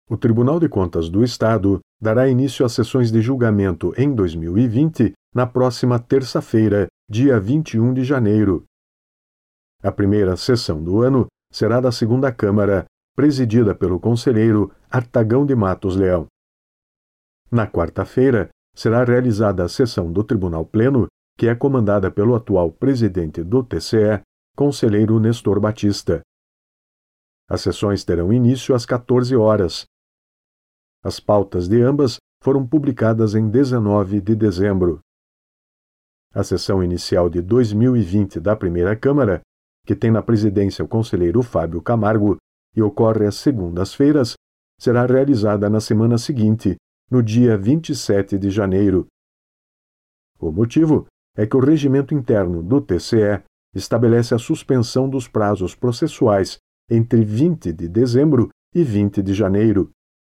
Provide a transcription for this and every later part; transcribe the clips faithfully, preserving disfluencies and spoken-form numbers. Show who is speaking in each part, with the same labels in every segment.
Speaker 1: O Tribunal de Contas do Estado dará início às sessões de julgamento em dois mil e vinte na próxima terça-feira, dia vinte e um de janeiro. A primeira sessão do ano será da segunda Câmara, presidida pelo conselheiro Artagão de Matos Leão. Na quarta-feira, será realizada a sessão do Tribunal Pleno, que é comandada pelo atual presidente do T C E, conselheiro Nestor Batista. As sessões terão início às quatorze horas. As pautas de ambas foram publicadas em dezenove de dezembro. A sessão inicial de dois mil e vinte da primeira Câmara, que tem na presidência o conselheiro Fábio Camargo e ocorre às segundas-feiras, será realizada na semana seguinte, no dia vinte e sete de janeiro. O motivo é que o regimento interno do T C E estabelece a suspensão dos prazos processuais entre vinte de dezembro e vinte de janeiro.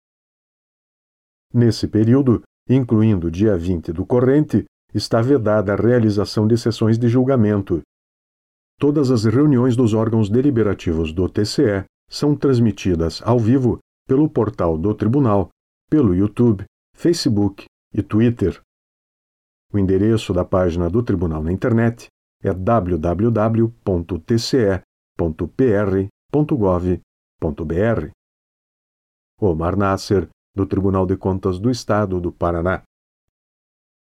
Speaker 1: Nesse período, incluindo o dia vinte do corrente, está vedada a realização de sessões de julgamento. Todas as reuniões dos órgãos deliberativos do T C E são transmitidas ao vivo pelo portal do Tribunal, pelo YouTube, Facebook e Twitter. O endereço da página do Tribunal na internet é w w w ponto t c e ponto p r ponto gov ponto b r. Omar Nasser, do Tribunal de Contas do Estado do Paraná.